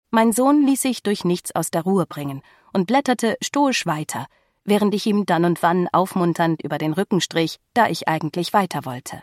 Mein Sohn ließ sich durch nichts aus der Ruhe bringen und blätterte stoisch weiter, während ich ihm dann und wann aufmunternd über den Rücken strich, da ich eigentlich weiter wollte.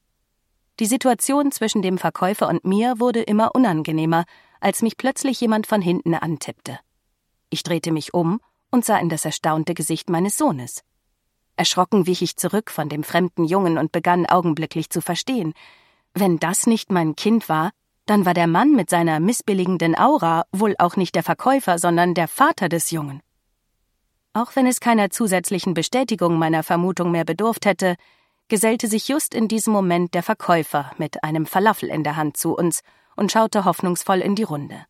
Die Situation zwischen dem Verkäufer und mir wurde immer unangenehmer, als mich plötzlich jemand von hinten antippte. Ich drehte mich um und sah in das erstaunte Gesicht meines Sohnes. Erschrocken wich ich zurück von dem fremden Jungen und begann augenblicklich zu verstehen. Wenn das nicht mein Kind war, dann war der Mann mit seiner missbilligenden Aura wohl auch nicht der Verkäufer, sondern der Vater des Jungen. Auch wenn es keiner zusätzlichen Bestätigung meiner Vermutung mehr bedurft hätte, gesellte sich just in diesem Moment der Verkäufer mit einem Falafel in der Hand zu uns und schaute hoffnungsvoll in die Runde.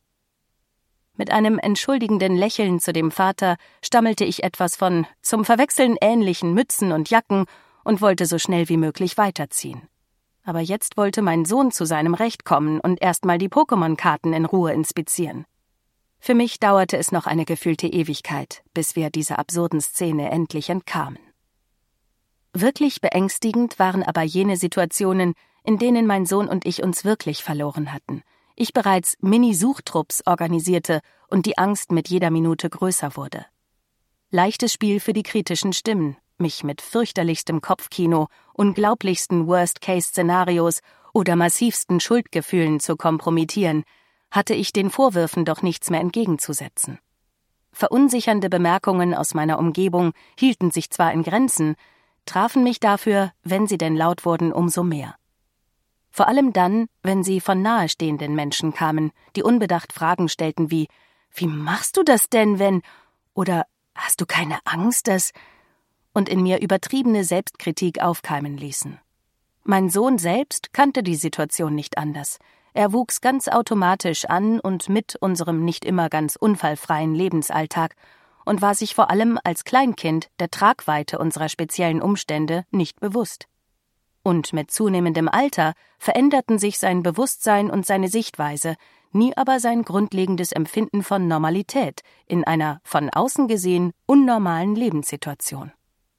Mit einem entschuldigenden Lächeln zu dem Vater stammelte ich etwas von zum Verwechseln ähnlichen Mützen und Jacken und wollte so schnell wie möglich weiterziehen. Aber jetzt wollte mein Sohn zu seinem Recht kommen und erstmal die Pokémon-Karten in Ruhe inspizieren. Für mich dauerte es noch eine gefühlte Ewigkeit, bis wir dieser absurden Szene endlich entkamen. Wirklich beängstigend waren aber jene Situationen, in denen mein Sohn und ich uns wirklich verloren hatten. Ich bereits Mini-Suchtrupps organisierte und die Angst mit jeder Minute größer wurde. Leichtes Spiel für die kritischen Stimmen, mich mit fürchterlichstem Kopfkino, unglaublichsten Worst-Case-Szenarios oder massivsten Schuldgefühlen zu kompromittieren, hatte ich den Vorwürfen doch nichts mehr entgegenzusetzen. Verunsichernde Bemerkungen aus meiner Umgebung hielten sich zwar in Grenzen, trafen mich dafür, wenn sie denn laut wurden, umso mehr. Vor allem dann, wenn sie von nahestehenden Menschen kamen, die unbedacht Fragen stellten wie »Wie machst du das denn, wenn?« oder »Hast du keine Angst, dass?« und in mir übertriebene Selbstkritik aufkeimen ließen. Mein Sohn selbst kannte die Situation nicht anders. Er wuchs ganz automatisch an und mit unserem nicht immer ganz unfallfreien Lebensalltag und war sich vor allem als Kleinkind der Tragweite unserer speziellen Umstände nicht bewusst. Und mit zunehmendem Alter veränderten sich sein Bewusstsein und seine Sichtweise, nie aber sein grundlegendes Empfinden von Normalität in einer von außen gesehen unnormalen Lebenssituation.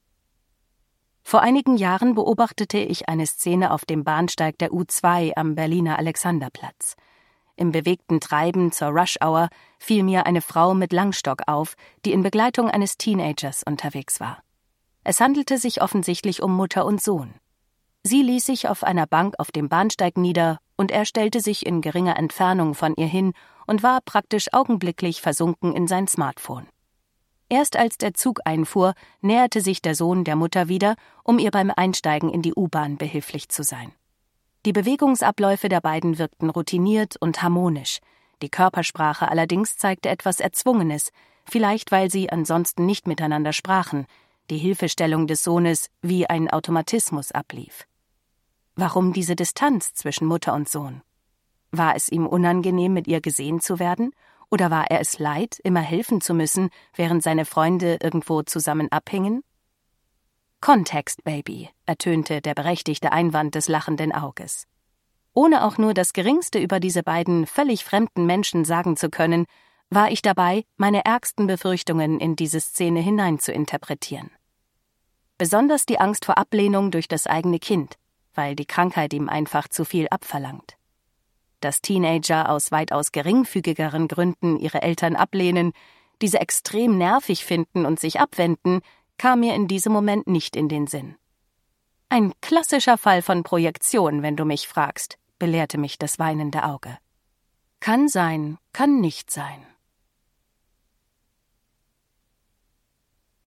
Vor einigen Jahren beobachtete ich eine Szene auf dem Bahnsteig der U2 am Berliner Alexanderplatz. Im bewegten Treiben zur Rush-Hour fiel mir eine Frau mit Langstock auf, die in Begleitung eines Teenagers unterwegs war. Es handelte sich offensichtlich um Mutter und Sohn. Sie ließ sich auf einer Bank auf dem Bahnsteig nieder und er stellte sich in geringer Entfernung von ihr hin und war praktisch augenblicklich versunken in sein Smartphone. Erst als der Zug einfuhr, näherte sich der Sohn der Mutter wieder, um ihr beim Einsteigen in die U-Bahn behilflich zu sein. Die Bewegungsabläufe der beiden wirkten routiniert und harmonisch. Die Körpersprache allerdings zeigte etwas Erzwungenes, vielleicht weil sie ansonsten nicht miteinander sprachen, die Hilfestellung des Sohnes wie ein Automatismus ablief. Warum diese Distanz zwischen Mutter und Sohn? War es ihm unangenehm, mit ihr gesehen zu werden? Oder war er es leid, immer helfen zu müssen, während seine Freunde irgendwo zusammen abhingen? »Kontext, Baby«, ertönte der berechtigte Einwand des lachenden Auges. Ohne auch nur das Geringste über diese beiden völlig fremden Menschen sagen zu können, war ich dabei, meine ärgsten Befürchtungen in diese Szene hinein zu interpretieren. Besonders die Angst vor Ablehnung durch das eigene Kind, weil die Krankheit ihm einfach zu viel abverlangt. Dass Teenager aus weitaus geringfügigeren Gründen ihre Eltern ablehnen, diese extrem nervig finden und sich abwenden, kam mir in diesem Moment nicht in den Sinn. Ein klassischer Fall von Projektion, wenn du mich fragst, belehrte mich das weinende Auge. Kann sein, kann nicht sein.